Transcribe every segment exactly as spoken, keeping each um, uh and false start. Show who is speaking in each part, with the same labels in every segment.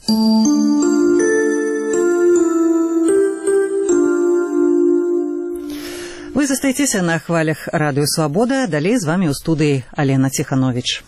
Speaker 1: Вы застаецеся на хвалях радыё Свабода. Далей з вами ў студыі Алена Ціхановіч.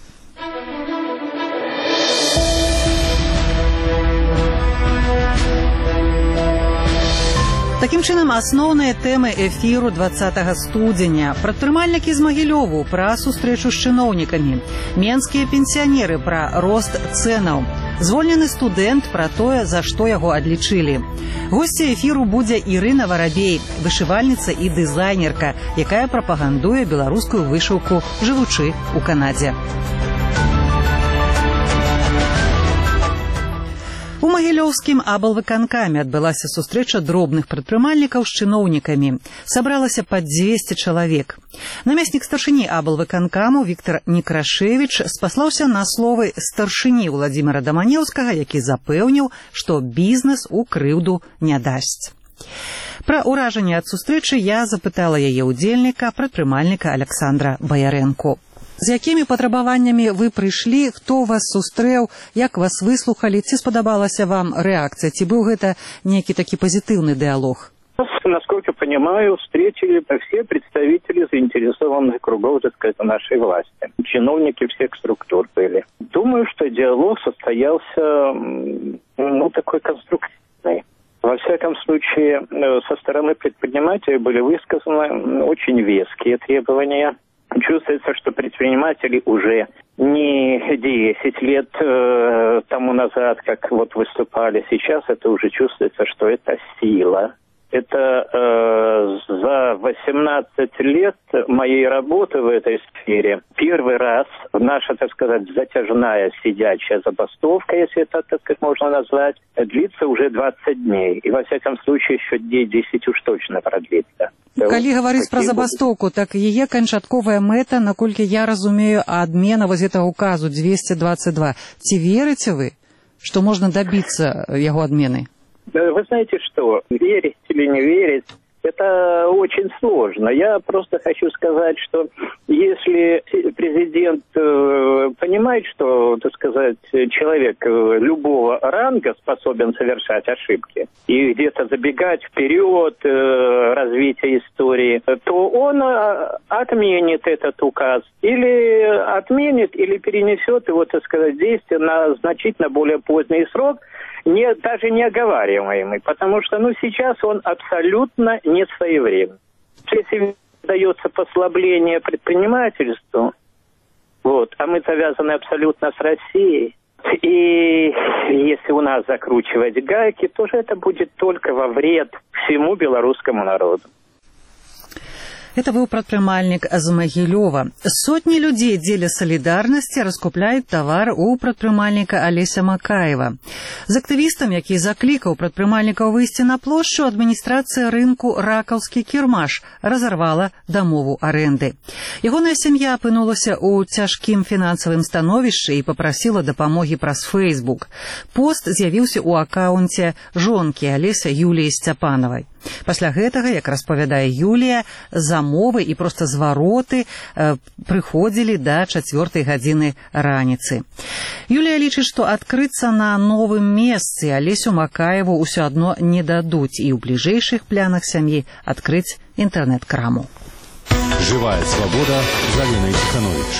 Speaker 1: Такім чынам, асноўныя тэмы эфіру дваццатага студзеня. Прадпрымальнікі з Магілёву пра сустрэчу з чыноўнікамі. Менскія пенсіянеры пра рост цэнаў. Звольнены студэнт пра тое, за што яго адлічылі. Госця эфіру будзе Ірына Варабей, вышывальніца і дызайнерка, якая прапагандуе беларускую вышыўку, жывучы ў Канадзе. У Магілёўскім аблвыканкаме адбылася сустрэча дробных прадпрымальнікаў з чыноўнікамі. Сабралася пад дзвесце чалавек. Намеснік старшыні аблвыканкаму Віктор Некрашевіч спаслаўся на словы старшыні Владзіміра Даманеўскага, які запэўніў, што бізнес у крыўду не дасць. Пра ўражанне ад сустрэчы я запытала яе ўдзельніка, прадпрымальніка Аляксандра Баярэнку. З якімі патрабаваннямі вы прыйшлі, хто вас сустрэў, як вас выслухалі, ці спадабалася вам рэакцыя, ці быў гэта нейкі такі пазітыўны дыалог?
Speaker 2: Насколько понимаю, встретили все представители заинтересованных кругов, так сказать, нашей власти. Чиновники всех структур были. Думаю, что диалог состоялся, ну, такой конструктивный. Во всяком случае, со стороны предпринимателей были высказаны очень веские требования. Чувствуется, что предприниматели уже не десять лет э, тому назад, как вот выступали, сейчас это уже чувствуется, что это сила. Это э, за восемнадцать лет моей работы в этой сфере первый раз наша, так сказать, затяжная сидячая забастовка, если это так можно назвать, длится уже двадцать дней. И во всяком случае еще дней десять уж точно продлится.
Speaker 1: Калі гаварыць пра забастовку, так яе канчатковая мэта, наколькі я разумею, адмена вось гэтага указу двести двадцать два. Ці верыце вы, што можна дабіцца яго адмены?
Speaker 2: Вы знаете что, верить или не верить, это очень сложно. Я просто хочу сказать, что если президент э, понимает, что, так сказать, человек любого ранга способен совершать ошибки и где-то забегать вперед э, развития истории, то он отменит этот указ или отменит, или перенесет его, так сказать, действие на значительно более поздний срок, не, даже не оговариваемый, потому что, ну, сейчас он абсолютно не своевременный. Если дается послабление предпринимательству, вот, а мы завязаны абсолютно с Россией, и если у нас закручивать гайки, то же это будет только во вред всему белорусскому народу.
Speaker 1: Это быў прадпрымальнік з Магілёва. Сотні людзей дзеля салідарнасці раскупляюць тавар у прадпрымальніка Алеся Макаева. З актывістам, які заклікаў прадпрымальнікаў выйсці на плошчу, адміністрацыя рынку Ракаўскі кірмаш разарвала дамову арэнды. Ягоная сям'я апынулася ў цяжкім фінансавым становішчы і папрасіла дапамогі праз Фэйсбук. Пост з'явіўся ў акаунце жонкі Алеся Юліі Сцяпанавай. Пасля гэтага, як распавядае Юлія, замовы і проста звароты э, прыходзілі да чацвёртай гадзіны раніцы. Юлія лічыць, што адкрыцца на новым месцы Алесю Макаеву ўсё адно не дадуць і ў бліжэйшых планах сям'і адкрыць інтэрнэт-краму.
Speaker 3: Жывая свабода з Аленай Ціхановіч.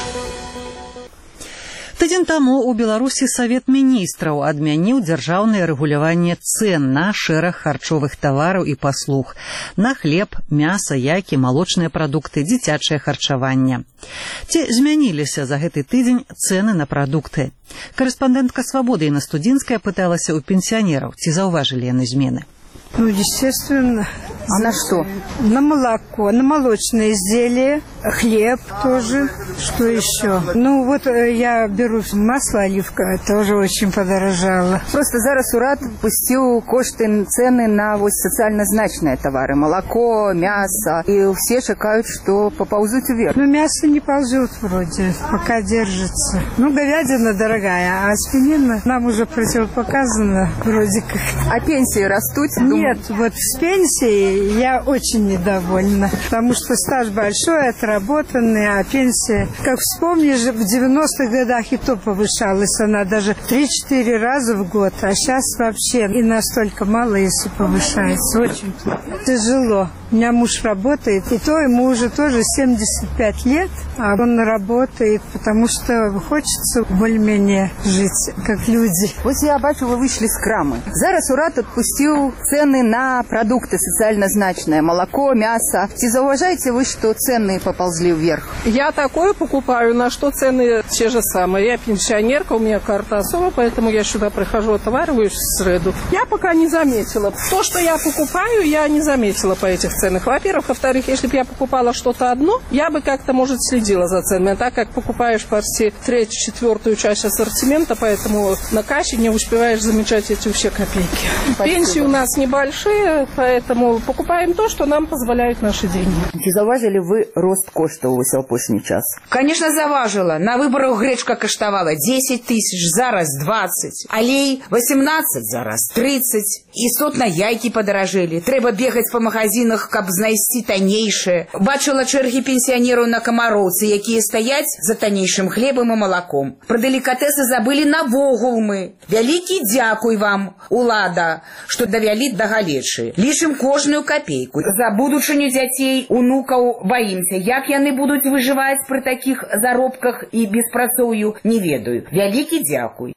Speaker 1: Тыдзень таму ў Беларусі Савет міністраў адмяніў дзяржаўнае рэгуляванне цэн на шэраг харчовых тавараў і паслуг, на хлеб, мяса, яйкі, малочныя прадукты, дзіцячае харчаванне. Ці змяніліся за гэты тыдзень цэны на прадукты? Корэспандэнтка Свабоды Інна Студзінская пыталася ў пенсіянераў, ці заўважылі яны змены.
Speaker 4: Ну, естественно.
Speaker 5: А на что?
Speaker 4: На молоко, на молочные изделия, хлеб тоже. Что еще? Ну, вот я беру масло оливковое, тоже очень подорожало.
Speaker 5: Просто зараз уряд пустил кошты, цены на вот социально значные товары. Молоко, мясо. И все чекают, что поползут вверх.
Speaker 4: Ну, мясо не ползет вроде, пока держится. Ну, говядина дорогая, а свинина нам уже противопоказано вроде как.
Speaker 5: А пенсии растут?
Speaker 4: Нет, вот с пенсией Ой, я очень недовольна, потому что стаж большой, отработанный, а пенсия, как вспомнишь, в девяностых годах и то повышалась она даже три-четыре раза в год, а сейчас вообще и настолько мало, если повышается. Очень тяжело. У меня муж работает, и то ему уже тоже семьдесят пять лет, а он работает, потому что хочется более-менее жить, как люди.
Speaker 5: Ось я бачу, ви вийшли з крами. Зараз уряд відпустив ціни на продукти соціально значні, молоко, м'ясо. Чи зауважаєте ви, що ціни поползли вверх?
Speaker 6: Я такое покупаю, на что цены те же самые. Я пенсионерка, у меня карта особо, поэтому я сюда прихожу, отовариваюсь в среду. Я пока не заметила. То, что я покупаю, я не заметила по этих ценах. Во-первых, во-вторых, если бы я покупала что-то одно, я бы как-то, может, следила за ценами. А так как покупаешь почти третью, четвертую часть ассортимента, поэтому на кассе не успеваешь замечать эти все копейки. Спасибо. Пенсии у нас небольшие, поэтому покупаем то, что нам позволяют наши деньги.
Speaker 5: Чи зауважили ви рост коштів у сьогоднішній час?
Speaker 7: Конечно, заважила. На выборах гречка коштовала десять тысяч, зараз двадцать. Олей восемнадцать, зараз тридцать. И сот на яйки подорожели. Треба бегать по магазинах, каб знайсці таннейшее. Бачила черги пенсионеров на Комароўцы, якія стаяць за таннейшим хлебом и молоком. Про деликатесы забыли навогул мы. Вялікі дзякуй вам, улада, что давялі да галечы. Лічым кожную копейку. За будучыню дзяцей, унукаў боимся. Як яны будут выживать при таких заробках и беспрацоўю, не ведаю. Вялікі дзякуй.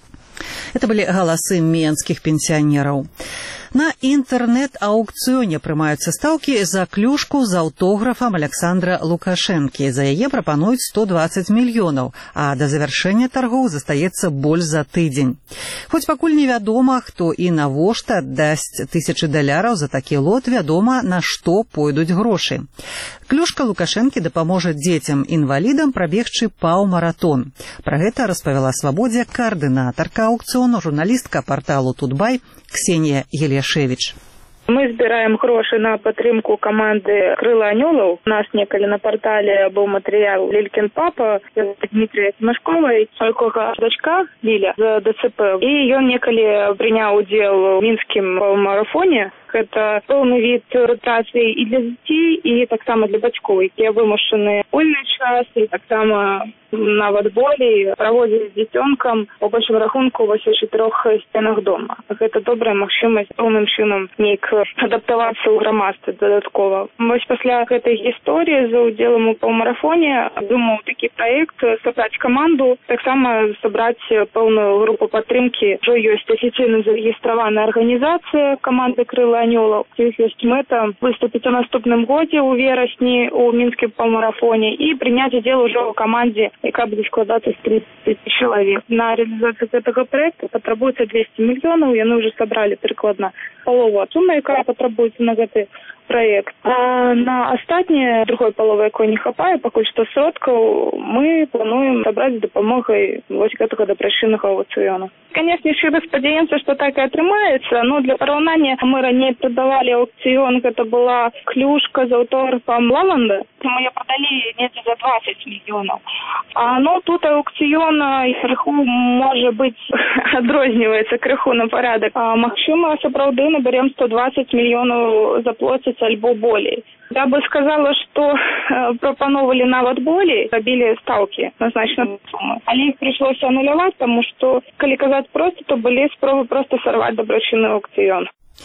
Speaker 1: Это были голосы менских пенсионеров. На інтэрнэт-аукцыёне прымаюцца стаўкі за клюшку з аўтографам Александра Лукашэнкі. За яе прапануюць сто двадцать мільёнаў, а да завяршэння таргоў застаецца больш за тыдзень. Хоць пакуль невядома, хто і навошта аддасць тысячы даляраў за такі лот, вядома, на што пойдуць грошы. Клюшка Лукашэнкі дапаможа дзецям-інвалідам прабегчы паўмаратон. Пра гэта распавяла Свабодзе каардынатарка аукцыёну, журналістка парталу «Тутбай» Ксенія Елешевич.
Speaker 8: Мы збираем гроши на падтрымку команды «Крыло анёлаў». У нас некалі на портале был материал «Лилькин папа» Дмитрия Тимошковой, якога дочка Лиля за ДЦП. И он некалі принял удел в Минском марафоне. Это полный вид ротации и для детей, и так само для бацькоў, якія вымушаны вольны час, и так само нават болей праводзіць з дзіцёнкам у большым рахунку ва чатырох сценах дома. Гэта добрая магчымасць пэўным чынам нейк адаптавацца ў грамадстве дадаткова. Вось пасля гэтай гісторыі за ўдзелам у паўмарафоне думаў такі праект сабраць каманду, таксама сабраць пэўную групу падтрымкі. Ужо ёсць афіцыйна зарэгістраваная арганізацыя команды «Крыло анёлаў». Іх ёсць мэта выступіць у наступным годзе ў верасні ў мінскім паўмарафоне і прыняць удзел ужо ў камандзе, якая будзе складацца з тридцать чалавек. На реализацию этого проекта потребуется двести миллионов, яны уже собрали прикладно полову суммы, якая потребуется на гэты проект. А на астатнее другой половы, якой не хапае, пакуль што сродкаў, мы плануем собрать з дапамогай вось гэтага дабрачыннага аукцыёна. Конечно, шчыра спадзяемся, што так і атрымаецца, но для параўнання мы раней прадавалі аукцыён, гэта была клюшка з аўтографам Лаванда, мы яе прадалі недзе за двадцать мільёнаў. А ну тут аукцыён крыху, можа быць, адрозніваецца крыху на парадак. А магчыма, сапраўды наберем сто двадцать мільёнаў заплоціць альбо болей. Я бы сказала, што прапановалі нават болей, рабілі стаўкі на значную сумму. Але іх прыйшлося ануляваць, таму што, калі казаць проста, то былі спробы проста сарваць дабрачынны аукцыён.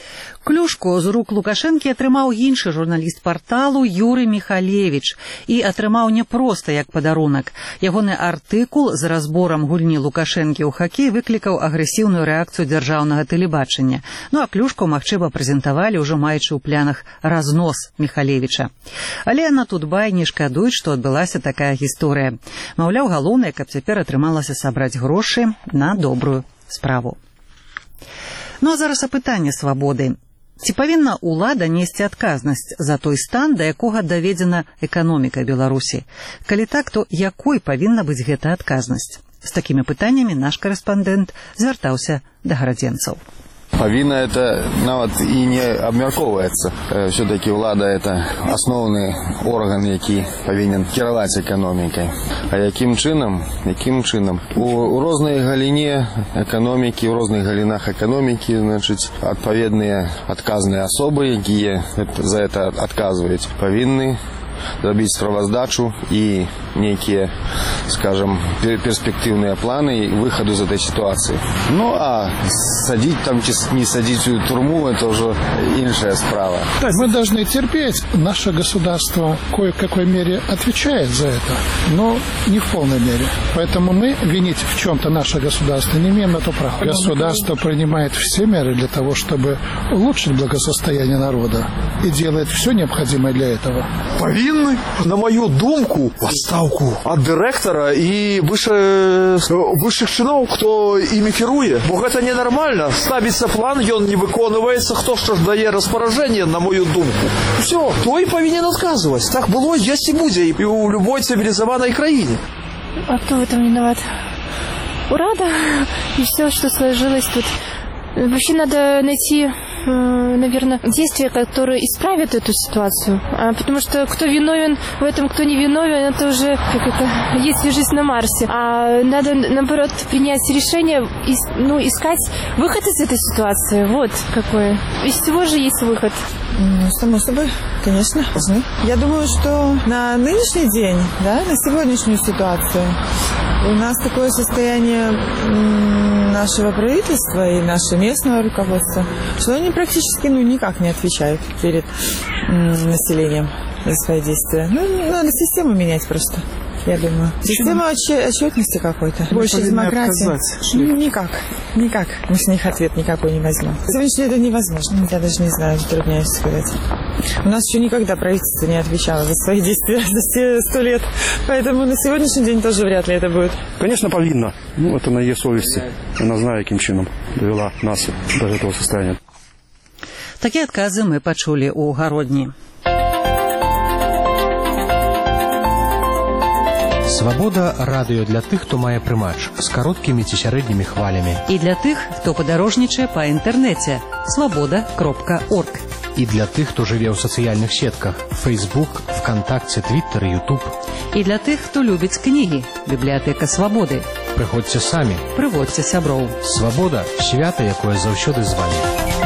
Speaker 1: Клюшку з рук Лукашэнкі атрымаў іншы журналіст парталу Юрый Михалевич і атрымаў не проста як падарунак. Ягоны артыкул з разборам гульні Лукашэнкі ў хакей выклікаў агрэсіўную рэакцыю дзяржаўнага тэлебачання. Ну а клюшку, магчыма, прэзентавалі ўжо маючы ў плянах разнос Михалевича. Але на Тутбай не шкадуюць, што адбылася такая гісторыя. Маўляў, галоўнае, каб цяпер атрымалася сабраць грошы на добрую справу. Ну а зараз апытанне Свабоды. Ці павінна ўлада несці адказнасць за той стан, да якога даведзена эканоміка Беларусі? Калі так, то якой павінна быць гэта адказнасць? З такімі пытаннямі наш корэспандэнт звяртаўся да гарадзенцаў.
Speaker 9: Павінна это нават і не абмяркоўваецца. Все-таки ўлада это асноўны орган, які павінен кіраваць эканомікай. А якім чынам? Якім чынам? У, у рознай галіне эканомікі, у розных галінах эканомікі, значыць, адпаведныя адказныя асобы, якія за это адказваюць, павінны зрабіць справаздачу і нейкія, скажем, перспективные планы и выходу из этой ситуации. Ну, а садить там, не садить в тюрьму, это уже иншая справа.
Speaker 10: Так, мы должны терпеть. Наше государство в кое-какой мере отвечает за это, но не в полной мере. Поэтому мы винить в чем-то наше государство не имеем на то права. Государство принимает все меры для того, чтобы улучшить благосостояние народа и делает все необходимое для этого.
Speaker 11: Повинны, на мою думку, отставку от директора и выше, высших чинов, кто ими керует. Бо это ненормально. Ставится план, и он не выконывается. Кто ж дає розпорядження, на мою думку. Все, то и повинен отказывать. Так было, есть и будет. И у любой цивилизованной краине.
Speaker 12: А кто в этом виноват? Урада и все, что сложилось тут. Вообще надо найти, наверное, действия, которые исправят эту ситуацию. А потому что кто виновен в этом, кто не виновен, это уже как это, есть жизнь на Марсе. А надо, наоборот, принять решение, ну, искать выход из этой ситуации. Вот какое. Из всего же есть выход.
Speaker 13: Ну, само собой, конечно. Я думаю, что на нынешний день, да, на сегодняшнюю ситуацию у нас такое состояние нашего правительства и нашего местного руководства, что они практически ну, никак не отвечают перед населением за свои действия. Ну, надо систему менять просто, я думаю. Система отчетности какой-то. Больше демократии. Ну, никак. Никак. Мы с них ответ никакой не возьмем. Сегодня это невозможно. Я даже не знаю, затрудняюсь сказать. У нас еще никогда правительство не отвечало за свои действия за все сто лет. Поэтому на сегодняшний день тоже вряд ли это будет.
Speaker 14: Конечно, повинна. Ну, это на ее совести. Она знает, каким чином довела нас до этого состояния.
Speaker 1: Такі адказы мы пачулі ў Гародні.
Speaker 15: Свабода радыё для тых, хто мае прымач з кароткімі ці сярэднімі хвалямі.
Speaker 1: І для тых, хто падарожнічае па інтэрнэце. свобода кропка орг.
Speaker 15: І для тых, хто жыве ў сацыяльных сетках. Facebook, ВКонтакце, Твиттер, Ютуб.
Speaker 1: І для тых, хто любіць кнігі. Бібліятэка Свабоды.
Speaker 15: Прыходзьце самі.
Speaker 1: Прыводзьце сяброў.
Speaker 15: Свабода – свята, якое заўсёды з вамі.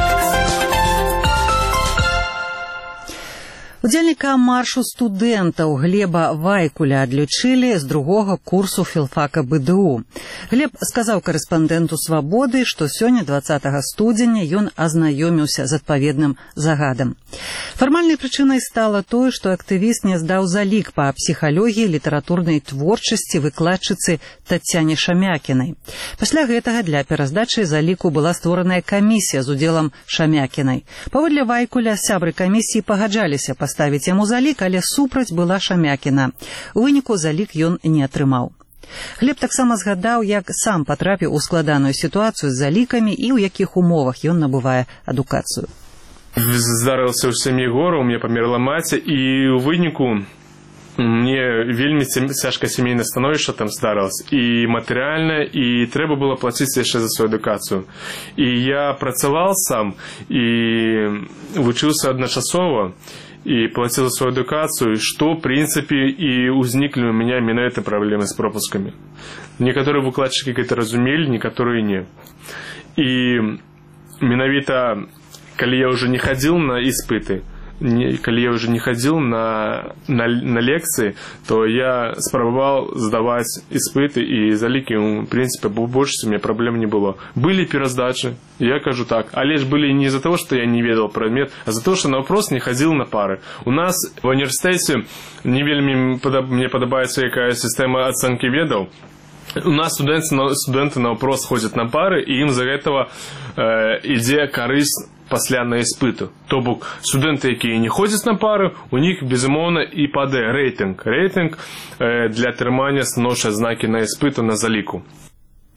Speaker 1: Удзельніка маршу студэнтаў Глеба Вайкуля адлічылі з другога курсу філфака БДУ. Глеб сказаў корэспандэнту «Свабоды», што сёння, дваццатага студзеня, ён азнаёміўся з адпаведным загадам. Фармальнай прычынай стала тое, што актывіст не здаў залік па псіхалогіі літаратурнай творчасці выкладчыцы Тацяне Шамякінай. Пасля гэтага для пераздачы заліку была створаная камісія з удзелам Шамякінай. Паводле Вайкуля сябры камісіі пагаджаліся паставіць яму залік, але супраць была Шамякіна. У выніку залік ён не атрымаў. Глеб таксама згадаў, як сам патрапіў у складаную сітуацыю з залікамі і ў якіх умовах ён набывае адукацыю.
Speaker 16: Здарылася ў сям'і гора, у мяне памерла маці, і ў выніку мне вельмі цяжкае сямейнае становішча там здарылася, і матэрыяльна, і трэба было плаціць яшчэ за сваю адукацыю. І я працаваў сам і вучыўся адначасова, и платил свою эдукацию, что, в принципе, и возникли у меня именно эти проблемы с пропусками. Некоторые выкладчики это разумели, некоторые не. И менавіта, когда я уже не ходил на испыты, не, когда я уже не ходил на, на, на лекции, то я спробовал сдавать испыты, и залики, в принципе, больше у меня проблем не было. Были пересдачи, я кажу так, а лишь были не из-за того, что я не ведал предмет, а за то, что на вопрос не ходил на пары. У нас в университете не вельми мне подобается какая система оценки ведов. У нас студенты на, студенты на вопрос ходят на пары, и им за этого э, идея корысть пасля на іспыту. То бок, студенты, якія не ходзяць на пары, у них, безумоўна, і падае рэйтынг. Рэйтынг э, для атрымання станоўчай адзнакі на іспыту на заліку.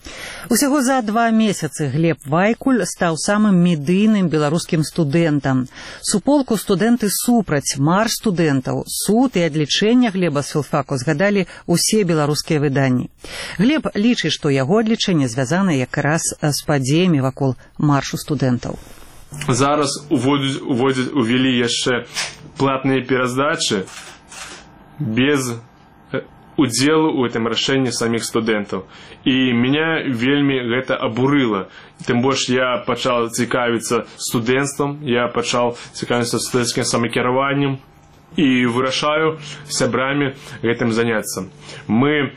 Speaker 1: Усяго за два месяцы Глеб Вайкуль стаў самым медыйным беларускім студэнтам. Суполку «Студэнты супраць», марш студэнтаў, суд і адлічэнне Глеба з філфаку згадалі усе беларускія выданні. Глеб лічыць, што яго адлічэнне звязана якраз з падзеямі вакол маршу студэнтаў.
Speaker 16: Зараз уводзяць, уводзяць, увялі яшчэ платныя пераздачы без удзелу ў гэтым рашэнні саміх студэнтаў. І меня вельмі гэта абурыла. Тым больш я пачаў цікавіцца студэнцтвам, я пачаў цікавіцца студэнцкім самакіраваннем і вырашаю сябрамі гэтым заняцца. Мы э,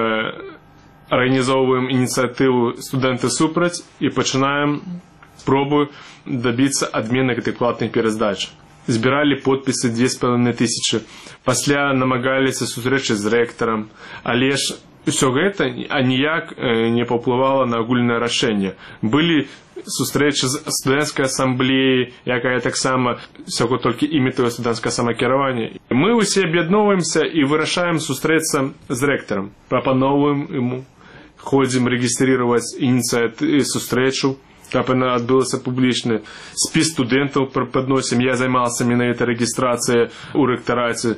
Speaker 16: арганізоўваем ініцыятыву «Студэнты супраць» і пачынаем спробу дабіцца адмены гэтых платных пераздач. Збіралі подпісы две з паловай тысячы. Пасля намагаліся сустрэчы з рэктарам, але ж усё гэта аніяк не паўплывала на агульнае рашэнне. Былі сустрэчы з студэнцкай асамблеяй, якая таксама усяго толькі імітуе студэнцкае самакіраванне. Мы ўсе аб'ядноўваемся і вырашаем сустрэцца з рэктарам. Прапаноўваем яму, ходзім рэгістрироваць ініцыятыву сустрэчу, каб яна адбылася публічна. Спіс студэнтаў падносім. Я займаўся менавіта рэгістрацыяй у рэктараце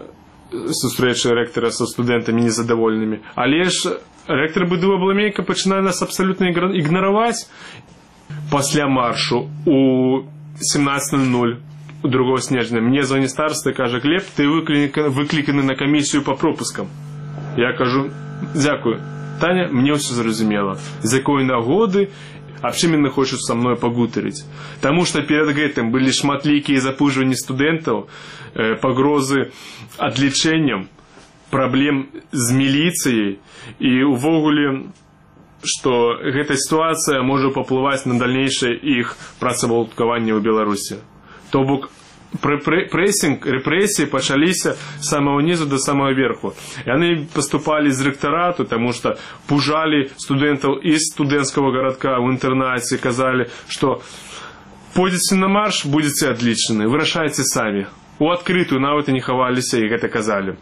Speaker 16: сустрэчы рэктара са студэнтамі незадаволенымі. Але ж рэктар Быдува Благамейка пачынае нас абсалютна ігнараваць. Пасля маршу у сямнадцать ноль ноль другого снежня мне звоніць староста і кажа: Глеб, ты выкліканы на камісію па пропускам. Я кажу: дзякую, Таня, мне ўсё зразумела. З якой нагоды аб чым яны хочуць са мной пагутарыць. Таму што перад гэтым былі шматлікія запужванні студэнтаў, э, пагрозы адлічэннем, праблем з міліцыяй і ўвогуле, што гэта сітуацыя можа паплываць на дальнейшае іх працавладкаванне ў Беларусі. То бок прэсінг, рэпрэсіі пачаліся з самого нізу до самого верху. Яны паступалі з рэктарату, таму што пужалі студэнтаў з студэнцкага гарадка ў інтэрнаце, казалі, што пойдзеце на марш, будзеце адлічаны, вырашайце самі. У адкрытую нават і не хаваліся і гэта казалі.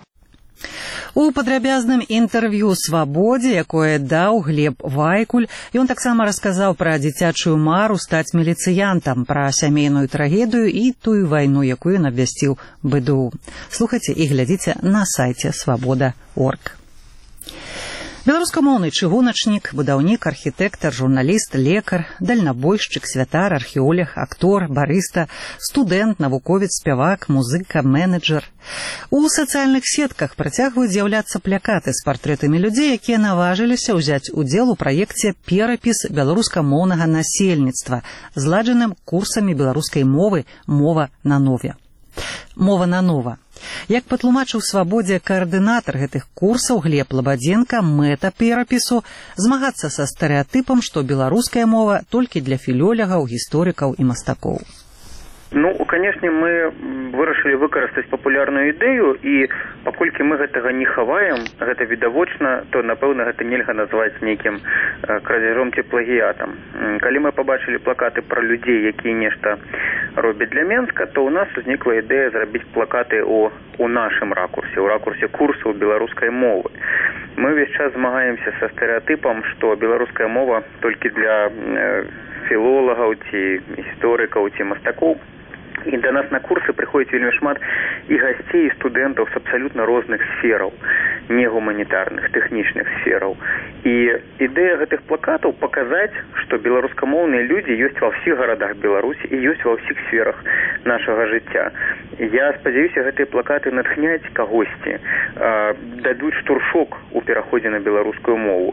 Speaker 1: У падрабязным інтэрв'ю «Свабодзе», якое даў Глеб Вайкуль, ён таксама расказаў пра дзіцячую мару стаць міліцыянтам, пра сямейную трагедыю і тую вайну, якую ён абвясціў БДУ. Слухайце і глядзіце на сайце свабода крапка орг. Беларускамоўны чыгуначнік, будаўнік, архітэктар, журналіст, лекар, дальнабойшчык, святар, археолог, актор, барыста, студэнт, навуковец, спявак, музыка, менеджер. У сацыяльных сетках працягваюць з'яўляцца плакаты з партрэтамі людзей, якія наважыліся ўзяць удзел у праекце «Перапіс беларускамоўнага насельніцтва», зладжаным курсамі беларускай мовы «Мова на нове». Мова на нова. Як патлумачыў «Свабодзе» каардынатар гэтых курсаў Глеб Лабадзенка, мэта перапісу змагацца са стэрэатыпам, што беларуская мова толькі для філёлагаў, гісторыкаў і мастакоў.
Speaker 17: Ну, канешне, мы вырашылі выкарыстаць папулярную ідэю, і паколькі мы гэтага не хаваем, гэта відавочна, то, напэўна, гэта нельга назваць нейкім крадзяжом ці плагіятам. Калі мы пабачылі плакаты пра людзей, якія нешта робяць для Менска, то ў нас узнікла ідэя зрабіць плакаты у, у нашым ракурсе, у ракурсе курсаў беларускай мовы. Мы ўвесь час змагаемся са стэрэатыпам, што беларуская мова толькі для філолагаў ці гісторыкаў ці мастакоў. І да нас на курсы прыходзіць вельмі шмат і гасцей, і студэнтаў з абсалютна розных сфераў, не гуманітарных, тэхнічных сфераў. І ідэя гэтых плакатаў паказаць, што беларускамоўныя людзі ёсць ва ўсіх гарадах Беларусі і ёсць ва ўсіх сферах нашага жыцця. Я спадзяюся, гэтыя плакаты натхняць кагосьці, дадуць штуршок у пераходзе на беларускую мову.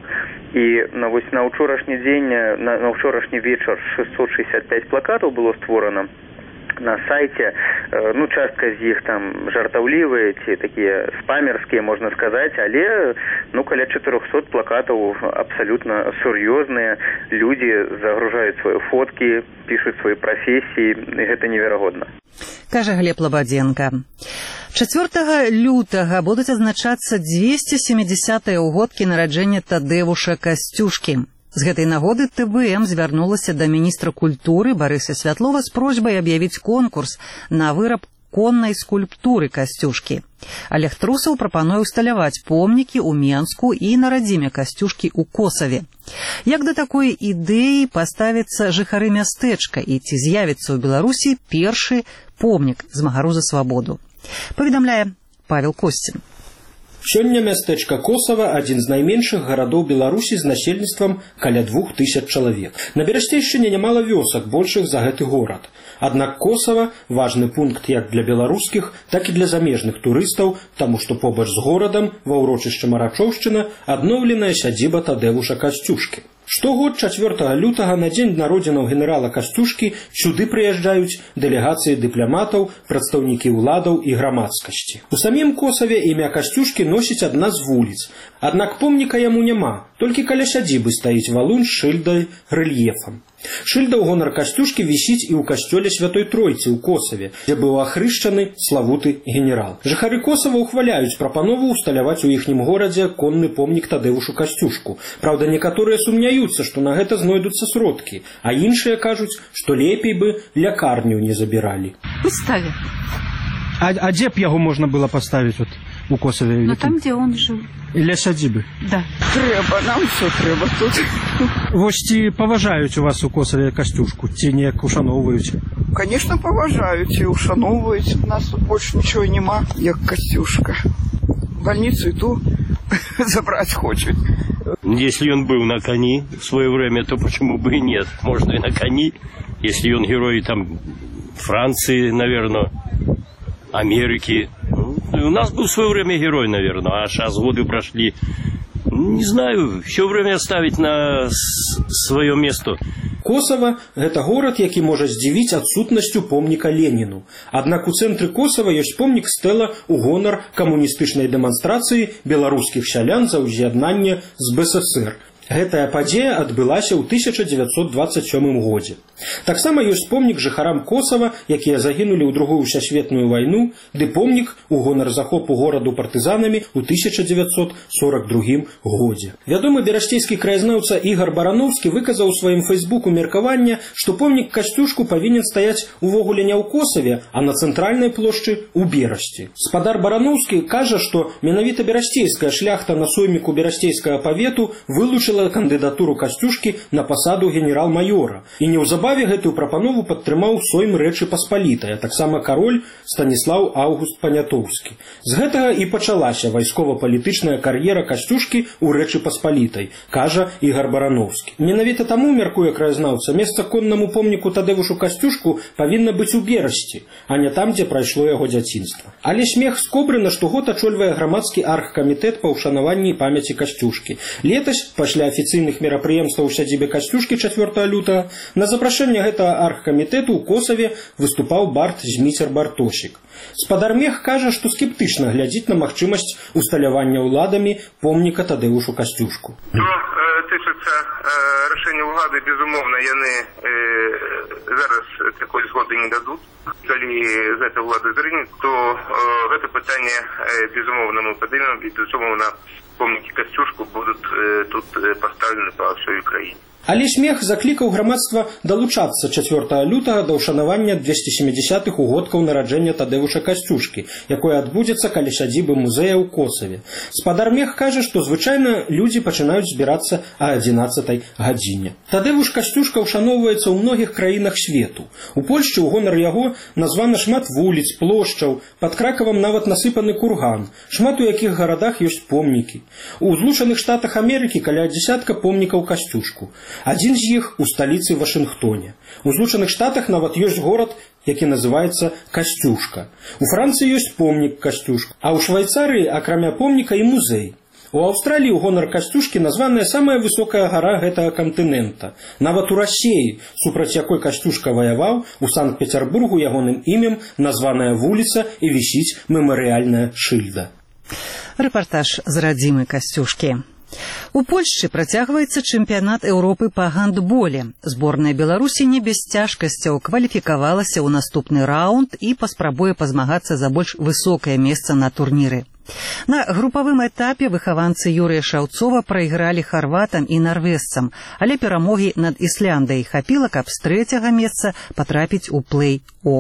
Speaker 17: І на, вось, на ўчорашні дзень, на, на ўчорашні вечар шестьсот шестьдесят пять плакатаў было створана на сайце. Ну, частка з іх там жартаўлівыя ці такія спамерскія, можна сказаць, але ну, каля четырёхсот плакатаў абсалютна сур'ёзныя. Людзі загружаюць свае фоткі, пішуць свае прафесіі, і гэта неверагодна.
Speaker 1: Кажа Глеб Лабадзенка. чацвёртага лютага будуць адзначацца дзвесце сямідзясятыя ўгодкі нараджэння Тадэвуша Касцюшкі. З гэтай нагоды тэ бэ эм звярнулася да міністра культуры Барыса Святлова з просьбай аб'явіць конкурс на выраб коннай скульптуры Касцюшкі. Олег Трусаў прапануе ўсталяваць помнікі ў Менску і на радзіме Касцюшкі ў Косаве. Як да такой ідэі паставіцца жыхары мястэчка і ці з'явіцца ў Беларусі першы помнік змагару за свабоду? Паведамляе Павел Костин.
Speaker 18: Сёння мястэчка Косава – адзін з найменшых гарадоў Беларусі з насельніцтвам каля двух тысяч чалавек. На Берасцейшчыне нямала вёсак, большых за гэты горад. Аднак Косава – важны пункт як для беларускіх, так і для замежных турыстаў, таму што побач з горадам ва ўрочышчы Марачоўшчына адноўленая сядзіба Тадэвуша Касцюшкі. Штогод чацвёртага лютага на дзень народзінаў генерала Касцюшкі сюды прыязджаюць дэлегацыі дыпламатаў, прадстаўнікі ўладаў і грамадскасці. У самім Косаве імя Касцюшкі носіць адна з вуліц. Аднак помніка яму няма, толькі каля сядзібы стаіць валун з шыльдай рэльефам. Шыльда ў гонар Касцюшкі вісіць і ў касцёле Святой Тройцы ў Косаве, дзе быў ахрышчаны славуты генерал. Жыхары Косава ўхваляюць прапанову ўсталяваць у іхнім горадзе конны помнік Тадэвушу Касцюшку. Праўда, некаторыя сумняюцца, што на гэта знойдуцца сродкі, а іншыя кажуць, што лепей бы лякарню не забіралі.
Speaker 19: Поставим.
Speaker 20: А, а где б яго можна было поставить вот у Косове?
Speaker 19: Ну там, где он жил.
Speaker 20: Ля сядзібы?
Speaker 19: Да.
Speaker 20: Трэба, нам все трэба тут. Вось ці паважаюць у вас у Косове Касцюшку, ці неяк ушаноўваюць?
Speaker 21: Конечно, паважаюць і ушаноўваюць. У нас тут больше ничего нема, як Касцюшка. Больницу и ту забрать хочет.
Speaker 22: Если он был на коне в свое время, то почему бы и нет? Можно и на коне, если он герой там Франции, наверное, Америки. У нас был в свое время герой, наверное, а сейчас годы прошли. Не знаю, все время оставить на свое место.
Speaker 18: Косава – гэта горад, які можа здзівіць адсутнасцю помніка Леніну. Аднак у цэнтры Косава ёсць помнік стэла ў гонар камуністычнай дэманстрацыі беларускіх сялян за ўз'яднанне з Бэ Эс ЭсЭр. Гэтая падзея адбылася ў тысяча дзевяцьсот дваццаць сёмым годзе. Таксама ёсць помнік жыхарам Косава, якія загінулі ў другую сусветную вайну, ды помнік у гонар захопу гораду партызанамі ў тысяча дзевяцьсот сорак другім годзе. Вядомы берасцейскі краязнаўца Ігар Барановскі выказаў у сваім фэйсбуку меркаванне, што помнік Касцюшку павінен стаяць увогуле не ў Косаве, а на цэнтральнай плошчы ў Берасці. Спадар Барановскі кажа, што менавіта берасцейская шляхта на сойміку берасцейскага павету вылучыла кандыдатуру Касцюшкі на пасаду генерал-майора. І неўзабаве гэтую прапанову падтрымаў сойм Рэчы Паспалітай, а таксама кароль Станіслаў Аўгуст Панятоўскі. З гэтага і пачалася вайскова-палітычная кар'ера Касцюшкі ў Рэчы Паспалітай, кажа Ігар Барановскі. Менавіта таму, мяркуе краязнаўца, месца коннаму помніку Тадэвушу Касцюшку павінна быць у Берасці, а не там, дзе прайшло яго дзяцінства. Але смех скобрына штогод ачольвае грамадскі аргкамітэт па ўшанаванні памяці Касцюшкі. Летась, пасля афіцыйных мерапрыемстваў у сядзібе Касцюшкі чацвёртага лютага, на запрашэнне гэтага аргкамітэту ў Косаве выступаў бард Зміцер Бартосік. Спадар Мех кажа, што скептычна глядзіць на магчымасць усталявання ўладамі помніка Тадэвушу Касцюшку.
Speaker 23: Тычыцца рашэння ўлады, безумоўна, яны э, зараз такой згоды не дадуць. Калі гэта ўлада зрыне, то э, гэта пытанне э, безумоўна мы падымем, і безумоўна помнікі Касцюшку будуць э, тут э, пастаўлены па ўсёй краіне.
Speaker 18: Але смех заклікаў грамадства далучацца чацвёртага лютага да ўшанавання двесцісемідзесятых угодкаў нараджэння Тадэвуша Касцюшкі, якое адбудзецца каля сядзібы музея ў Косаве. Спадар Мех кажа, што звычайна людзі пачынаюць збірацца а адзінаццатай гадзіне. Тадэвуш Касцюшка ўшаноўваецца ў многіх краінах свету. У Польшчы ў гонар яго названа шмат вуліц, плошчаў, пад Кракавам нават насыпаны курган, шмат у якіх гарадах ёсць помнікі. У Злучаных Штатах Амерыкі каля дзясятка помнікаў Касцюшку. Адзін з іх у сталіцы Вашынгтоне. У Злучаных Штатах нават ёсць горад, які называецца Касцюшка. У Францыі ёсць помнік Касцюшка, а ў Швайцарыі, акрамя помніка, і музей. У Аўстраліі ў гонар Касцюшкі названая самая высокая гара гэтага кантынента. Нават у Расіі, супраць якой Касцюшка ваяваў, у Санкт-Петербургу ягоным імем названая вуліца і вісіць мемарыяльная шыльда.
Speaker 1: Рэпартаж з радзімы Касцюшкі. У Польшчы працягваецца чэмпіянат Еўропы па гандболе. Зборная Беларусі не без цяжкасцяў кваліфікавалася ў наступны раунд і паспрабуе пазмагацца за больш высокае месца на турніры. На групавым этапе выхаванцы Юрыя Шаўцова прайгралі харватам і нарвежцам, але перамогі над Ісляндыяй хапіла, каб з трэцяга месца патрапіць у плэй-офф.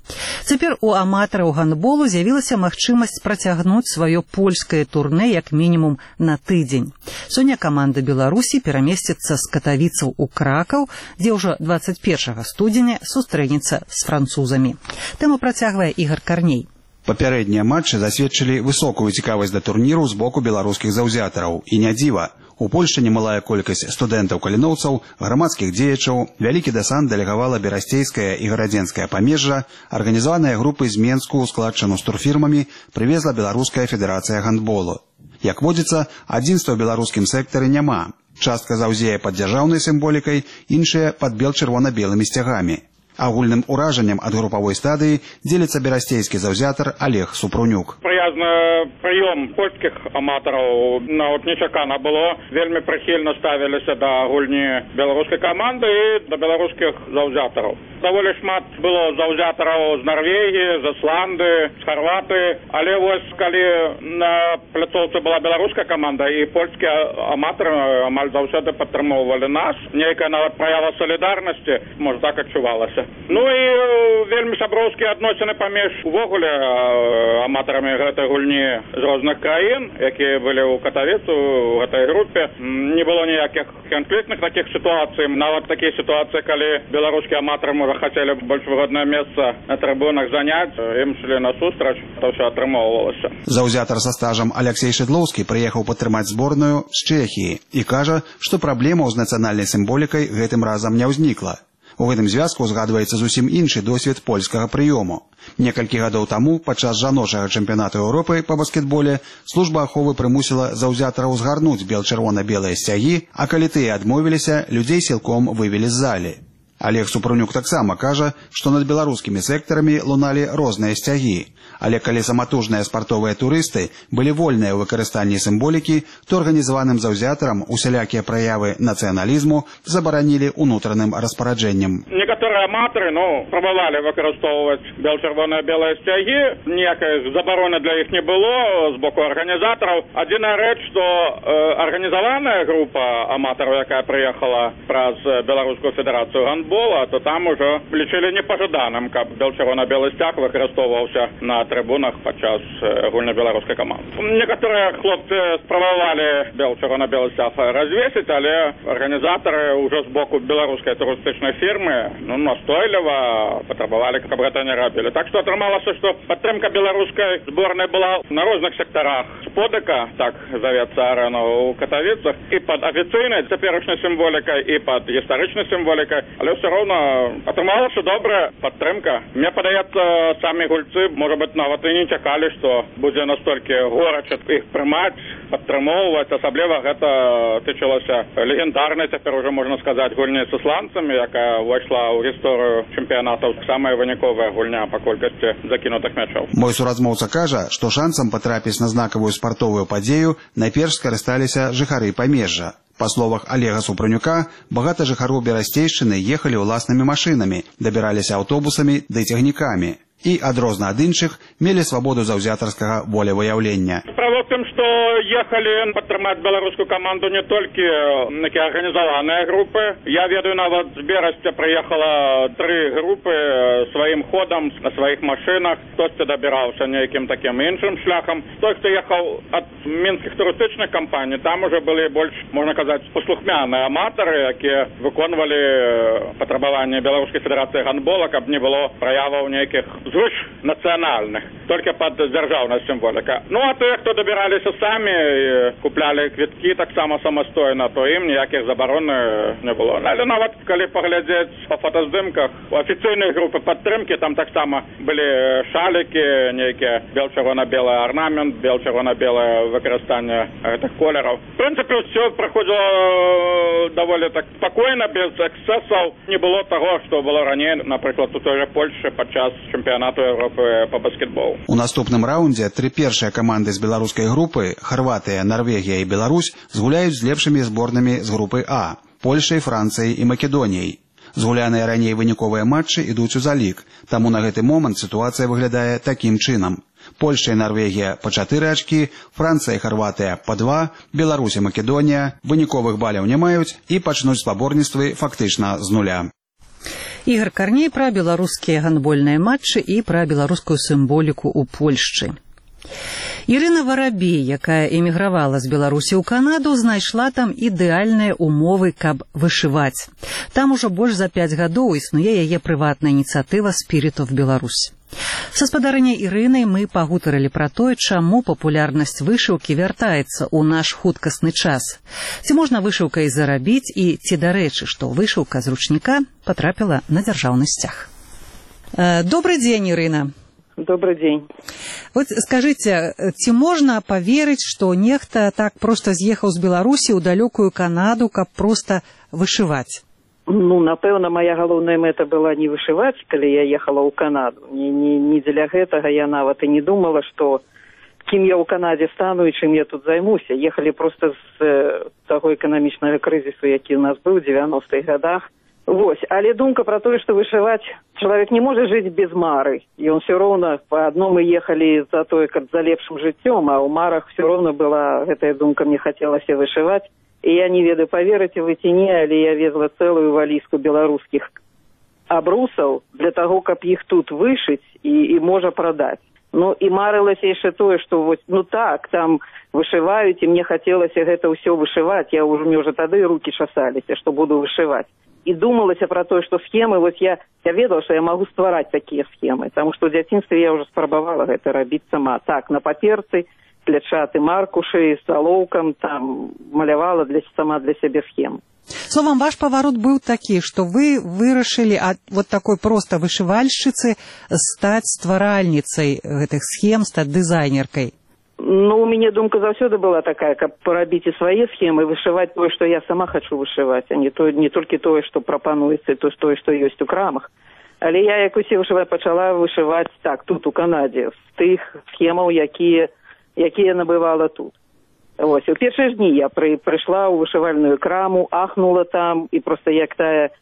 Speaker 1: Цяпер у аматараў гандболу з'явілася магчымасць працягнуць сваё польскае турнэ як мінімум на тыдзень. Сёння каманда Беларусі перамесціцца з Катавіцаў у Кракаў, дзе ўжо дваццаць першага студзеня сустрэнецца з французамі. Тэму працягвае Ігор Карней.
Speaker 2: Папярэднія матчы засведчылі высокую цікавасць да турніру з боку беларускіх заўзятараў. І не дзіва. У Польшчы немалая колькасць студэнтаў-каліноўцаў, грамадскіх дзеячаў, вялікі дэсант дэлегавала берасцейскае і гарадзенскае памежжа, арганізаваныя групы з Менску ў складчыну з турфірмамі прывезла Беларуская федэрацыя гандболу. Як водзіцца, адзінства ў беларускім сектары няма. Частка заўзее пад дзяржаўнай сімволікай, іншыя пад бел-чырвона-белымі сцягамі. Агульным уражаннем ад групавой стадыі дзеліцца берасцейскі заўзятар Олег Супрунюк.
Speaker 3: Прыязны прыём польскіх аматараў нават нечакана было. Вельмі прыхільна ставіліся да гульні беларускай каманды і да беларускіх заўзятараў. Даволі шмат было заўзятараў з Нарвегіі, з Ісланды, з Харваты, але вось калі на пляцоўцы была беларуская каманда і польскія аматары амаль заўсёды падтрымоўвалі нас, нейкая нават праява салідарнасці, можа, так адчувалася. Ну і вельмі сяброўскія адносіны паміж увогуле аматарамі гэтай гульні з розных краін, якія былі ў Катавіцу, у гэтай групе. Не было ніякіх канфліктных такіх сітуацый. Нават такія сітуацыі, калі беларускія аматары, можа, хацелі больш выгоднае месца на трыбунах заняць, ім ішлі насустрач, то ўсё атрымоўвалася.
Speaker 2: Заўзятар са стажам Алексей Шыдлоўскі прыехаў падтрымаць зборную з Чэхіі і кажа, што праблемаў з нацыянальнай сімволікай гэтым разам не ўзнікла. У гэтым звязку згадваецца зусім іншы досвед польскага прыёму. Некалькі гадоў таму, падчас жаночага чэмпіянату Еўропы па баскетболе, служба аховы прымусіла заўзятараў згарнуць бел-чырвона-белыя сцягі, а калі тыя адмовіліся, людзей сілком вывелі з залі. Олег Супрунюк таксама кажа, што над беларускімі сектарамі луналі розныя сцягі. Але калі саматужныя спартовыя турысты былі вольныя ў выкарыстанні сімволікі, то арганізаваным заўзятарам усялякія праявы нацыяналізму забаранілі ўнутраным распараджэннем.
Speaker 3: Некаторыя аматары, ну, пробавалі выкарыстоўваць бел-чырвона-белыя сцягі, ніякай забароны для іх не было з боку арганізатараў. Адзіная рэч, што э, арганізаваная група аматараў, якая прыехала праз Беларускую федэрацыю гандбола, то там ужо лічылі непажаданым, каб бел-чырвона-белы сцяг выкарыстоўваўся на трибунах падчас гульні беларускай каманды. Некаторыя хлопцы спрабавалі бел-чырвона-белы сцяг развесіць, але арганізатары ўжо з боку беларускай турыстычнай фірмы ну, настойліва патрабавалі, каб гэта не рабілі. Так што атрымалася, што падтрымка беларускай зборнай была на розных сектарах. Сподыка, так завецца арэна ў Катавіцах, і пад афіцыйнай цяперашняй сімволікай, і пад гістарычнай сімволікай, але ўсё роўна атрымалася добрая падтрымка. Мне падаецца, самі гульцы, можа быць, нават і не чакалі, што будзе настолькі горача іх прымаць, падтрымоўваць. Асабліва гэта тычылася легендарнай, цяпер уже можна сказаць, гульні з ісландцамі, якая ўвайшла ў гісторыю чэмпіянатаў, самая выніковая гульня па колькасці закінутых мячоў.
Speaker 2: Мой суразмоўца кажа, што шансам патрапіць на знакавую спартовую падзею найперш скарысталіся жыхары памежжа. Па словах Олега Супрунюка, багата жыхароў Берасцейшчыны ехалі ўласнымі машынамі, дабіраліся аўтобусамі ды цягнікамі. І, адрозна ад іншых, мелі свабоду заўзятарскага волевыяўлення.
Speaker 3: Справа в тым, што ехалі падтрымаць беларускую каманду не толькі такія арганізаваныя групы. Я ведаю, нават з Берасця прыехала тры групы сваім ходам на сваіх машынах. Хтосьці дабіраўся нейкім такім іншым шляхам. Той, хто ехаў ад мінскіх турыстычных кампаній, там уже былі больш, можна казаць, паслухмяныя аматары, якія выконвалі патрабаванні Беларускай федэрацыі гандбола, каб не было праяваў нейкіх звыш нацыянальных, толькі пад дзяржаўнай сімволіка. Ну, а тыя, хто дабіраліся самі, куплялі квіткі таксама самастойна, то ім ніякіх забарон не было. Але нават, калі паглядзець па фотаздымках, у афіцыйнай групы падтрымкі там таксама былі шалікі, нейкія бел-чырвона-белы арнамент, бел-чырвона-белае выкарыстанне гэтых колераў. В прынцыпе, ўсё праходзіла даволі так спакойна, без эксцэсаў. Не было таго, што было раней, напрыклад, у той жа Польшы падчас чэмпіянату Еўропы па баскетболу.
Speaker 2: У наступным раўндзе тры першыя каманды з беларускай групы, Харватыя, Нарвегія і Беларусь, згуляюць з лепшымі зборнымі з групы А, Польшай, Францыяй і Македоніяй. Згуляныя раней выніковыя матчы ідуць у залік, таму на гэты момант сітуацыя выглядае такім чынам. Польша і Нарвегія па чатыры ачкі, Францыя і Харватыя па два, Беларусь і Македонія выніковых баляў не маюць і пачнуць спаборніцтвы фактычна з нуля.
Speaker 1: Ігор Карней пра беларускія гандбольныя матчы і пра беларускую сімволіку ў Польшчы. Ірына Варабей, якая эмігравала з Беларусі ў Канаду, знайшла там ідэальныя умовы, каб вышываць. Там ужо больш за пяць гадоў існуе яе прыватная ініцыятыва «Spirit of Беларусь». Са спадарыняй Ірынай мы пагутарылі пра тое, чаму папулярнасць вышыўкі вяртаецца ў наш хуткасны час. Ці можна вышыўкай зарабіць і ці дарэчы, што вышыўка з ручніка потрапіла на дзяржаўны сцяг. Добрый дзень, Ірына.
Speaker 4: Добрый день.
Speaker 1: Вот скажите, ці можна поверить, что нехта так просто з'ехаў з Беларусі ў далёкую Канаду, каб просто вышываць?
Speaker 4: Ну, напэўна, моя галоўная мэта была не вышываць, калі я ехала ў Канаду. Не, не, не дзеля гэтага я нават і не думала, што кім я ў Канадзе стану і чым я тут займуся. Ехалі просто з э, таго эканамічнага крызісу, які ў нас быў у дзевяностых гадах. Вось, але думка про тое, што вышываць чалавек не можа жыць без мары. І он все роўна, па адно мы ехалі за тое, каб за лепшым жыццём, а ў марах все роўна была гэтая думка, мне хацелася вышываць. І я не ведаю, паверыце вы ці не, але я везла цэлую валізку беларускіх абрусаў для таго, каб іх тут вышыць і, і можа прадаць. Ну і марылася яшчэ тое, што вось, ну так, там вышываюць, і мне хацелася гэта ўсё вышываць. Я ўжо, мне ўжо тады рукі часаліся, што буду вышываць. І думалася пра тое, што схемы, вось я, я ведала, што я магу ствараць такія схемы, таму што ў дзяцінстве я ўжо спрабавала гэта рабіць сама. Так, на паперцы, клячаты маркушы, з алоўкам, там, малявала для, сама для сябе схему.
Speaker 1: Словом, ваш паварот быў такі, што вы вырашылі ад вот такой проста вышывальшчыцы стаць стваральніцай гэтых схем, стаць дызайнеркай.
Speaker 4: Ну, у мяне думка заўсёды была такая, каб парабіць і свае схемы, вышываць тое, што я сама хачу вышываць, а не, то, не толькі тое, што прапануецца, то тое, што ёсць у крамах. Але я, як усе вышываць, пачала вышываць так, тут, у Канадзе, з тых схемаў, якія, якія набывала тут. Вось, у першыя ж дні я пры, прыйшла ў вышывальную краму, ахнула там, і проста як тая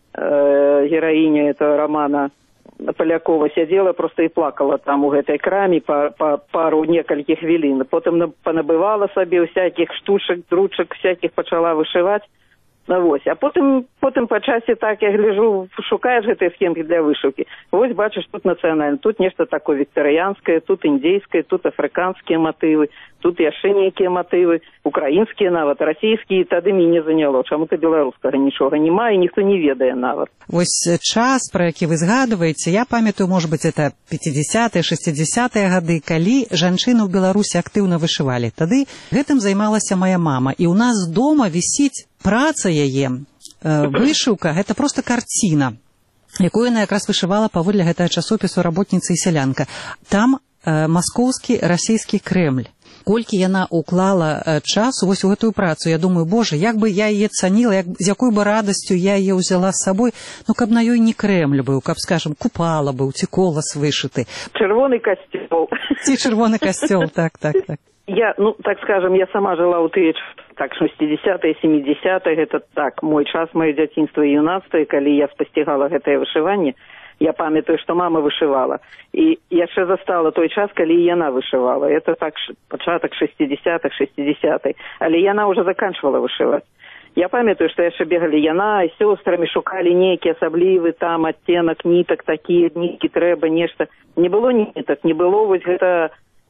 Speaker 4: э, гераіня этого романа Полякова сядзела просто і плакала там у гэтай краме па, па пару некалькі хвілін. Потым панабывала сабе всякіх штучак, дручак, всякіх пачала вышываць. Вось. А потым, потым па часе так я гляжу, шукаеш гэтыя схемкі для вышыўкі. Вось бачыш, тут нацыянальна, тут нешта такое віктарыянскае, тут індзейскае, тут афрыканскія матывы, тут яшчэ нейкія матывы, украінскія нават, расійскія, тады мяне заняло. Чаму-то беларускага нічога няма і ніхто не ведае нават.
Speaker 1: Вось час, пра які вы згадваеце, я памятаю, можа быць, это пяцідзясятыя, шэсцідзясятыя гады, калі жанчыны ў Беларусі актыўна вышывалі. Тады гэтым займалася моя мама, і ў нас дома вісіць праца яе, вышыўка, гэта проста карціна, якую яна якраз вышывала паводле гэтага часопісу «Работніца і сялянка». Там э, маскоўскі расійскі Крэмль. Колькі яна уклала э, часу вось у гэтую працу, я думаю, боже, як бы я яе цаніла, як, з якой бы радасцю я яе ўзяла з сабой, ну, каб на ёй не Крэмль быў, каб, скажем, купала быў, ці колас вышыты.
Speaker 4: Чырвоны касцёл.
Speaker 1: Ці чырвоны касцёл, так, так, так.
Speaker 4: Я, ну, так скажем, я сама жила ў тыя так шэсцідзясятыя, сямідзясятыя, гэта так, мой час, маё дзяцінства і юнацтва, калі я спасцігала гэтае вышыванне, я памятаю, што мама вышывала. І яшчэ застала той час, калі і яна вышывала. Это так, пачатак шэсцідзясятых, шэсцідзясятых. Але яна ўжо заканчвала вышываць. Я памятаю, што яшчэ бегалі яна і сёстрамі, шукалі нейкі асаблівы там адценак, нітак, такія ніткі трэба, нешта. Не было нітак, не было вось гэта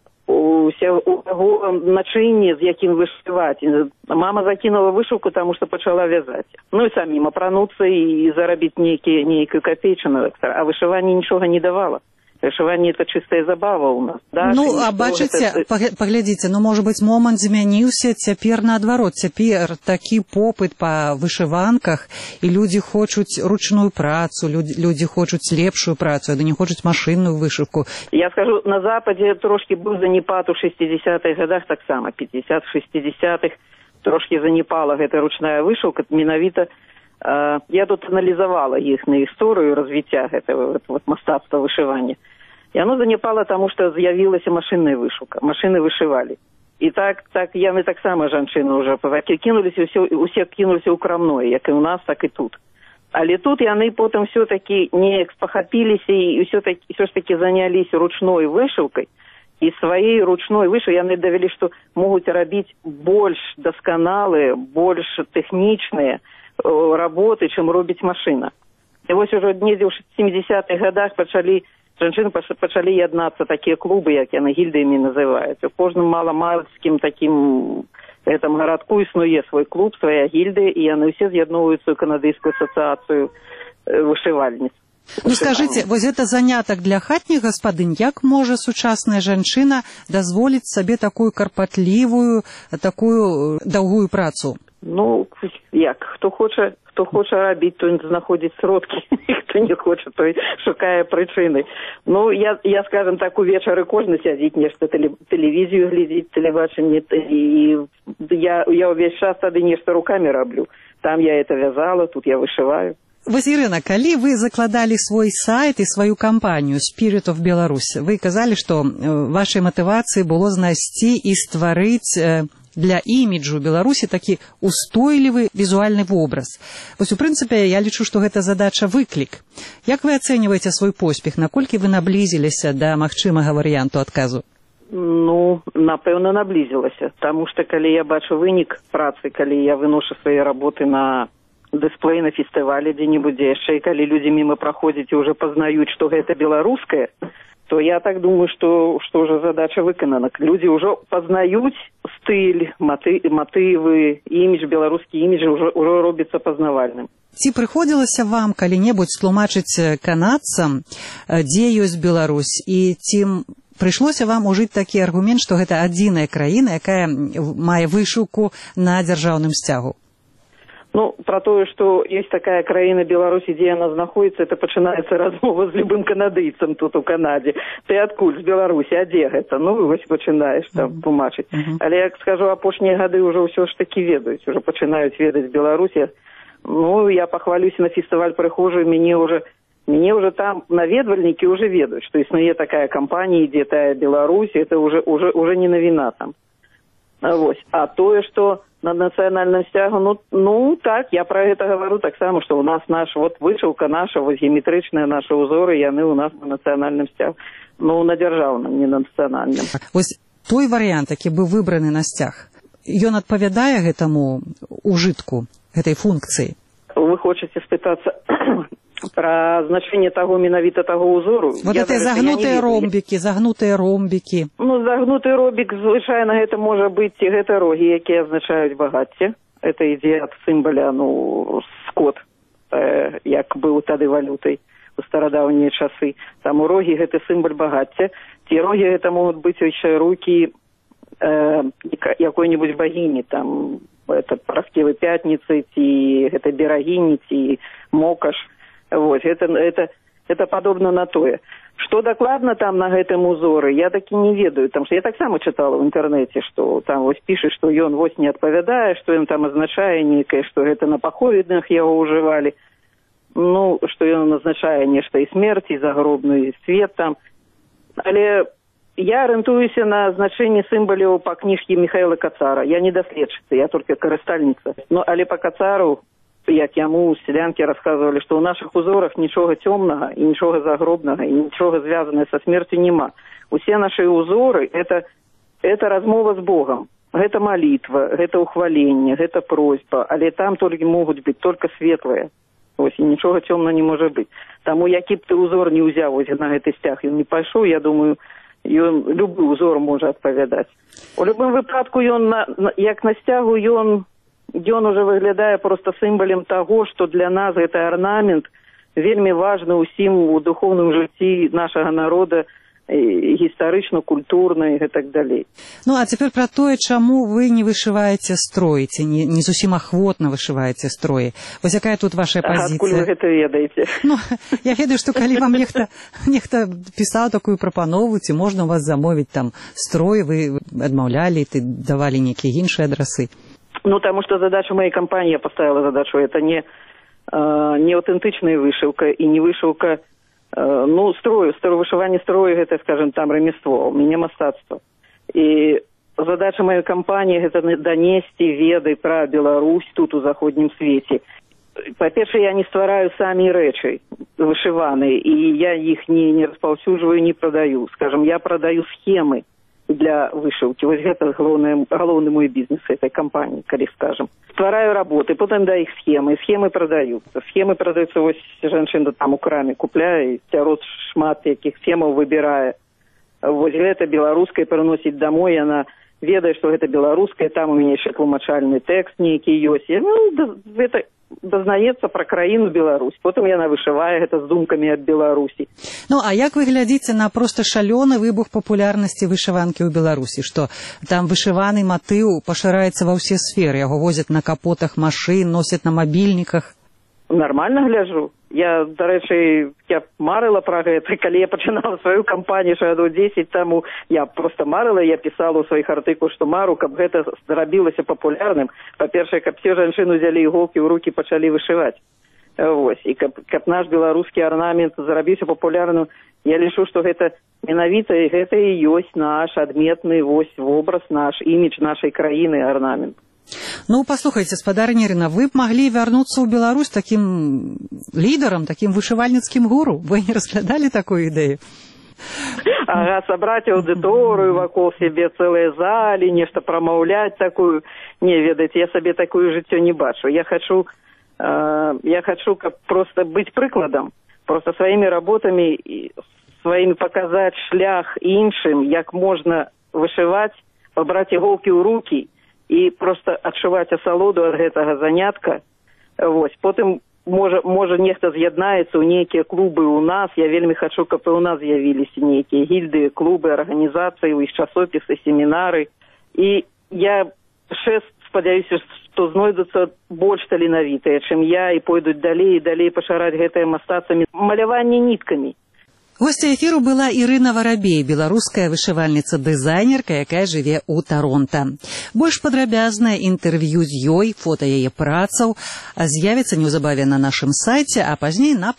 Speaker 4: усе у таго начынне, з якім вышываць. Мама закінула вышыўку, таму што пачала вязаць. Ну і самім апрануцца і зарабіць нейкі, нейкую капейчыну, а вышыванне нічога не давала. Вышыванне это чыстая забава у нас. Да?
Speaker 1: Ну, а бачыце, гэта... паглядзіце, ну, можа быць, момант змяніўся, цяпер наадварот. Цяпер такі попыт па вышыванках, і людзі хочуць ручную працу, людзі, людзі хочуць лепшую працу, а не хочуць машынную вышыўку.
Speaker 4: Я скажу, на Западзе трошкі быў занепад у шэсцідзясятых гадах таксама, пятьдесят шэсцідзясятых, трошкі занепала гэта ручная вышыўка, менавіта э, я тут аналізавала іх на гісторыю развіцця гэтага вот, мастацтва вышывання. І оно занепало, таму што з'явілася машынная вышыўка. Машыны вышывалі. І так, так яны таксама жанчыны ўжо кінуліся, ўсе, усе кінуліся ў крамное, як і ў нас, так і тут. Але тут яны потым все-таки неяк спахапіліся і все-таки, все ж таки заняліся ручной вышыўкай. І сваёй ручной вышыўкай яны давялі, што могуць рабіць больш дасканалыя, больш тэхнічныя работы, чым робіць машына. І вось ужо недзе ў сямідзесятых гадах пачалі жанчыны пачалі яднацца такія клубы, як яны гільдыямі называюць. У кожным маламальскім такім гэтым гарадку існуе свой клуб, свая гільдыя, і яны ўсе з'ядноўваюцца ў канадыйскую асацыяцыю вышывальніц.
Speaker 1: Ну скажыце, вось гэта занятак для хатніх гаспадынь. Як можа сучасная жанчына дазволіць сабе такую карпатлівую, такую даўгую працу?
Speaker 4: Ну, як, хто хоча, хто хоча рабіць, той знаходзіць сродкі, хто не хоча, той шукае прычыны. Ну, я, я скажем так, увечары кожны сядзіць нешта, тэлевізію глядзіць, тэлебачанне, і я, я ўвесь час тады нешта рукамі раблю. Там я это вязала, тут я вышываю.
Speaker 1: Вось, Ірына, калі вы закладалі свой сайт і сваю кампанію Spirit of Belarus, вы казалі, што вашай матывацыяй было знайсці і стварыць для іміджу Беларусі такі устойлівы візуальны вобраз. Вось, у прынцыпе, я лічу, што гэта задача выклік. Як вы ацэньваеце свой поспех? Наколькі вы наблізіліся да магчымага варыянту адказу?
Speaker 4: Ну, напэўна, наблізілася. Таму што, калі я бачу вынік працы, калі я выношу свае работы на дысплей на фестывале дзе-нибудь яшчэ, і калі людзі міма праходзяць і ўжо пазнаюць, што гэта беларускае, то я так думаю, што, што ўжо задача выканана. Людзі ўжо пазнаюць стыль, маты, матывы, імідж, беларускі імідж ўжо, ўжо робіцца пазнавальным.
Speaker 1: Ці прыходзілася вам калі-небудзь тлумачыць канадцам, дзе ёсць Беларусь, і ці прыйшлося вам ужыць такі аргумент, што гэта адзіная краіна, якая мае вышыўку на дзяржаўным сцягу?
Speaker 4: Ну, про тое, што ёсць такая краіна Беларусі, дзе яна знаходіцца, это пачынаецца размова з любым канадыйцам тут у Канадзе. Ты адкуль з Беларусі, а дзе гэта? Ну, вось пачынаеш там тлумачыць. Uh-huh. Але, як скажу, апошнія гады ўжо ўсё ж такі ведаюць, ўжо пачынаюць ведаць Беларусі. Ну, я пахвалюся, на фестываль прыхожу, мяне ўжо, мяне ўжо там наведвальнікі ўжо ведаюць, што існуе такая кампанія, дзе тая Беларусь, это ўжо, ўжо, ўжо не навіна там. Вось. А тое, што на нацыянальным сцягу, ну, ну так, я пра гэта гавару таксама, што ў нас наш, вот вышыўка наша, вось геометрычныя нашы ўзоры, яны ў нас на нацыянальным сцягу. Ну, на дзяржаўным, не на нацыянальным.
Speaker 1: Вось той варыянт, які быў выбраны на сцяг, ён адпавядае гэтаму ужытку, гэтай функцыі?
Speaker 4: Вы хочаце спытацца пра значэнне таго, менавіта таго ўзору?
Speaker 1: Вот это загнутыя ромбікі, загнутыя ромбікі.
Speaker 4: Ну, загнуты ромбік, звычайна, гэта можа быць і гэта рогі, якія азначаюць багацце. Это ідзе ад сімваля, ну, скот, э, як быў тады валютай у старадаўнія часы. Там у рогі гэта сімваль багацця. Ці рогі гэта могуць быць яшчэ рукі э, якой-небудзь багіні, там, это Параскевы пятніцы, ці гэта берагіні, ці Мокаш. Вот, это, это, это падобна на тое. Што дакладна там на гэтым узоры, я такі не ведаю, там што я таксама чытала ў інтэрнэце, што там вось піша, што ён вось не адпавядае, што ён там азначае нейкае, што гэта на паходных яго ўжывалі, ну, што ён азначае нешта і смерць, і загробны свет там. Але я арыентуюся на значэнне сімваляў па кніжкі Міхаіла Кацара. Я не даследчыца, я толькі карыстальніца. Ну, але па Кацару, як яму сялянкі расказвалі, што ў нашых узорах нічога цёмнага і нічога загробнага і нічога звязанае са смерцю няма. Усе нашы узоры это, это размова з Богам. Гэта малітва, гэта ўхваленне, гэта просьба, але там толькі могуць быць толькі светлыя. Ось, і нічога цёмна не можа быць. Таму які б ты узор не ўзяў ось на гэты сцяг, ён не пайшоў, я думаю, ён любы узор можа адпавядаць. У любым выпадку ён на, на, як на сцягу ён Ён уже выглядае проста сімвалем таго, што для нас гэты арнамент вельмі важны ўсім у духоўным жыцці нашага народа, гістарычна, культурна і гэтак далей.
Speaker 1: Ну, а цяпер пра тое, чаму вы не вышываеце строі, ці не, не зусім ахвотна вышываеце строі. Вось якая тут ваша пазіцыя?
Speaker 4: Адкуль вы гэта ведаеце?
Speaker 1: Ну, я ведаю, што калі вам нехта, нехта пісаў такую прапанову, ці можна у вас замовіць там строй, вы адмаўлялі, ты давалі нейкія іншыя адрасы.
Speaker 4: Ну, таму што задачу моей кампаніі, я поставила задачу, это не, э, не аўтэнтычная вышыўка і не вышыўка, э, ну, строю, строю, вышыванне строю, гэта, скажем, там ремество, у мяне мастацтва. І задача моей кампаніі гэта данесці веды пра Беларусь тут у заходнім свеце. Па-першае, я не ствараю самі рэчы вышываныя, і я іх не, не распаўсюджваю, не прадаю. Скажем, я прадаю схемы, для вышивки. Вот это главное, главный мой бизнес этой компании, коли скажем. Ствараю работы, потом да их схемы, схемы продаются. Схемы продаются, вот женщина там у краме купляет, тярот шмат яких схемов выбирая. Вот это белорусское приносит домой, она ведает, что это белорусское, там у меня еще тлумачальный текст некий есть. Ну, это дознаецца про краіну Беларусь. Потом яна вышывае гэта з думкамі аб Беларусі.
Speaker 1: Ну, а як вы глядзіце на просто шалёны выбух папулярнасці вышыванкі ў Беларусі, што там вышываны матыў пашыраецца ва ўсе сферы, яго возяць на капотах машын, носяць на мабільніках?
Speaker 4: Нормально гляжу. Я, до рэчы, я марыла пра гэта. Калі я пачынала сваю кампанію гадоў дзесяць таму, я просто марыла, я пісала ў сваіх артыкулах, што мару, каб гэта зрабілася папулярным. Па-першае, каб все жанчыны узялі іголкі ў рукі, пачалі вышываць. Вось. І каб, каб наш беларускі арнамент зрабіўся папулярным, я лічу, што гэта менавіта, і гэта і ёсць наш адметны вось вобраз, наш імідж нашай краіны арнамент.
Speaker 1: Ну, послухайте, спадарыня Ірына, вы б маглі вярнуцца ў Беларусь таким лідарам, таким вышывальніцкім гуру? Вы не разглядалі такую ідэю?
Speaker 4: Ага, сабраць аўдыторыю вакол сябе, цэлыя залі, нешта прамаўляць такую. Не, ведаеце, я сабе такую жыццё не бачу. Я хочу, э, я хочу каб просто быць прыкладам, просто сваімі работамі, сваімі паказаць шлях іншым, як можна вышываць, пабраць іголкі ў рукі, і просто адчуваць асалоду ад гэтага занятка. Вось. Потым, можа, можа нехта з'яднаецца ў нейкія клубы ў нас. Я вельмі хачу, каб і ў нас з'явіліся нейкія гільдыі, клубы, арганізацыі, у іх часопісы, семінары. І я шэст спадзяюся, што знойдуцца больш таленавітыя, чым я, і пойдуць далей і далей пашараць гэтае мастацтва маляванне ніткамі.
Speaker 1: Гостя эфіру была Ірына Варабей, беларуская вышывальніца-дызайнерка, якая жыве ў Таронта. Больш падрабязнае інтэрв'ю з ёй, фота яе працаў з'явіцца неўзабаве на нашым сайце, а пазней на